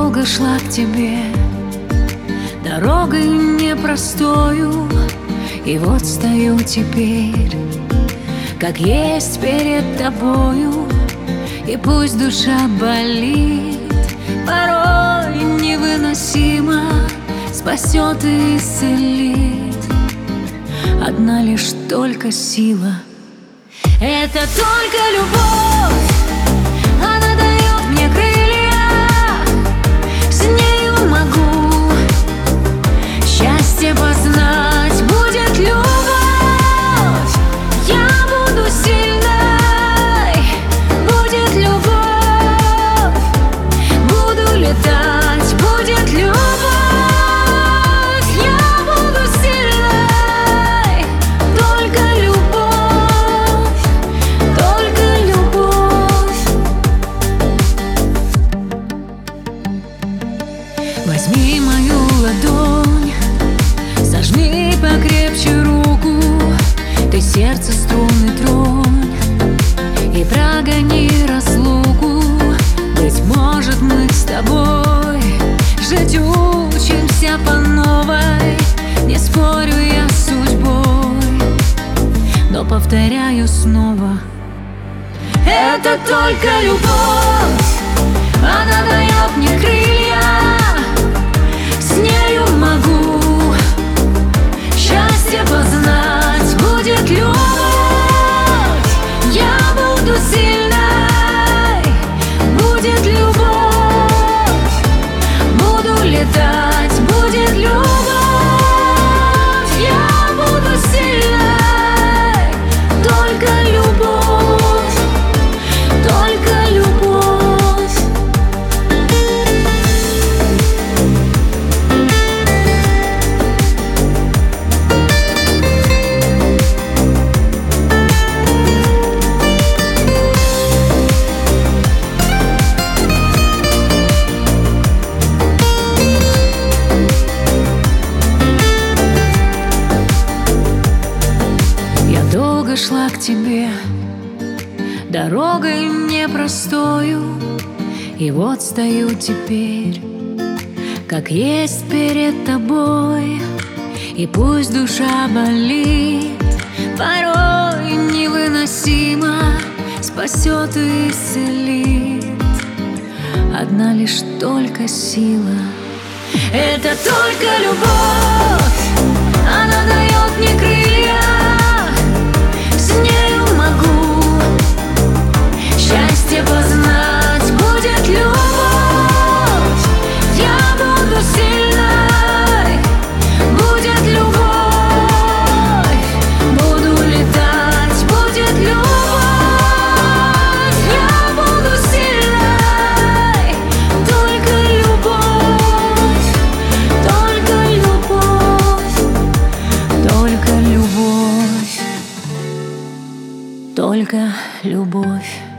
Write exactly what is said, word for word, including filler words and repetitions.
долго шла к тебе дорогой непростою, и вот стою теперь, как есть перед тобою. И пусть душа болит, порой невыносимо, спасет и исцелит одна лишь только сила. Это только любовь, она дает мне крылья, с нею могу счастье познать. Будет любовь, я буду сильной. Будет любовь, буду летать. Будет любовь, я буду сильной. Только любовь, только любовь. Возьми мою ладонь, сожми покрепче руку, ты сердце струны тронь и прогони разлуку. Быть может, мы с тобой жить учимся по новой. Не спорю я с судьбой, но повторяю снова: это только любовь, она дает мне крылья, с нею могу счастье познать. Будет любовь, я буду сильной. Будет любовь, буду летать. Будет любовь, я буду сильной. Только любовь, только любовь. Долго шла к тебе дорогой непростою, и вот стою теперь, как есть перед тобой. И пусть душа болит, порой невыносимо, спасет и исцелит одна лишь только сила. Это только любовь, она дает мне крылья, с нею могу счастье познать. Будет любовь, я буду сильной. Будет любовь, буду летать. Будет любовь, я буду сильной. Только любовь, только любовь, только любовь. Только любовь.